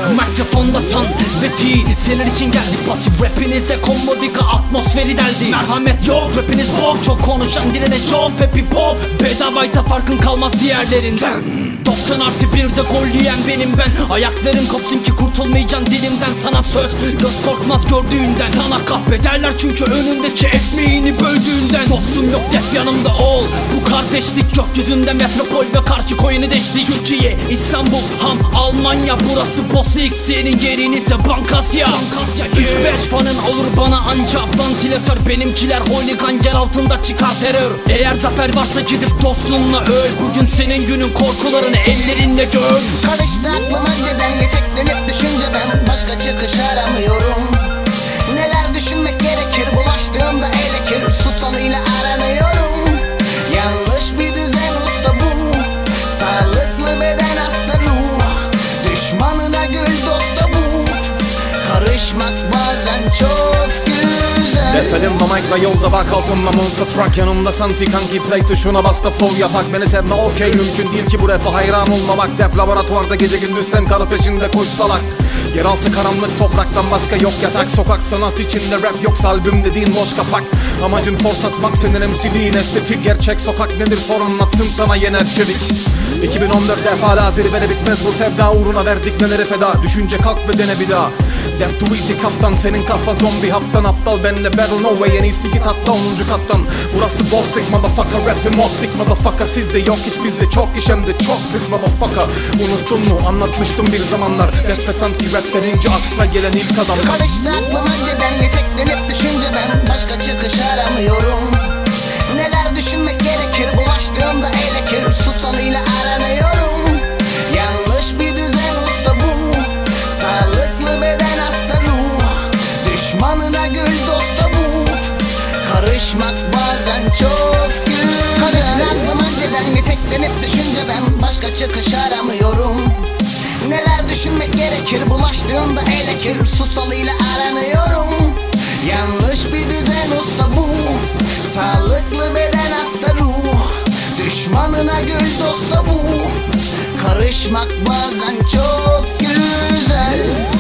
Mikrofonda san ve T, senin için geldik. Pasif rapinize komodika atmosferi deldi. Merhamet yok, rapiniz bok, çok konuşan direne çok pepi pop. Bedavaysa farkın kalmaz diğerlerinden. 90 artı 1'de gol yiyen benim ben. Ayakların kopsun ki kurtulmayacaksın dilimden. Sana söz, göz korkmaz gördüğünden. Sana kahpederler çünkü önündeki ekmeğini böldüğünden. Dostum yok, hep yanımda ol. Bu kardeşlik gökyüzünde metropol ve karşı koyunu deştik. Türkiye, İstanbul, Ham, Almanya, burası Bosnik. Senin yerin ise Bankasya. 3-5 fanın olur bana anca vantilatör. Benimkiler hooligan, gel altında çıkar terör. Eğer zafer varsa gidip dostunla öl. Bugün senin günün, korkularını ellerinle gör. Karıştı aklım önceden, yeteklenip düşünceden. Başka çıkış aramıyorum. Neler düşünmek gerekir, bulaştığında elekir. Sus dalıyla aranıyorum. Yanlış bir düzen usta bu. Sağlıklı beden hasta ruh. Düşmanına gül, dosta bu. Karışmak bazen çok güzel. Defelimle mic'la yolda bak, altımla monster truck. Yanımda santi kanki, play tuşuna bas da flow yapak. Beni sevme okey, mümkün değil ki bu rap'e hayran olmamak. Def laboratuvarda gece gündüz sen karı peşinde koş salak. Yeraltı karanlık, topraktan başka yok yatak. Sokak sanat içinde rap yoksa albüm dediğin boş kapak. Amacın force atmak, senin MC'liğin estetik. Gerçek sokak nedir sor, anlatsın sana yener çevik. 2014 defa zirvede bitmez bu sevda, uğruna verdik neleri feda. Düşünce kalk ve dene bir daha. Death to easy kaptan, senin kafa zombi haptan. Aptal benle battle no way, en iyisi git hatta 10. kattan. Burası Bostik motherfucker, rapim optik motherfucker. Sizde yok hiç, bizde çok iş, hem de çok pis motherfucker. Unuttun mu, anlatmıştım bir zamanlar. Rap ve santi rap denince akla gelen ilk adam. Karıştı aklım önceden, yeteklenip düşünceden. Başka çıkış aramıyorum. Neler düşünmek gerekir, bulaştığında elekir. Sus dalıyla aranıyorum. Yanlış bir düzen usta bu. Sağlıklı beden hasta ruh. Düşmanına gül, dosta bu. Karışmak bazen çok güzel. Karıştı aklım önceden, yeteklenip düşünceden. Başka çıkış aramıyorum. Neler düşünmek gerekir, bulaştığında elekir. Sus dalıyla aranıyorum. Yanlış bir düzen usta bu. Sağlıklı beden hasta ruh. Düşmanına gül, dosta bu. Karışmak bazen çok güzel.